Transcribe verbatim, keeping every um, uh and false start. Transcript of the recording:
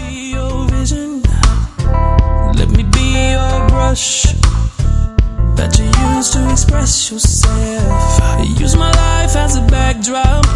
be your vision. Let me be your brush that you use to express yourself. Use my life as a backdrop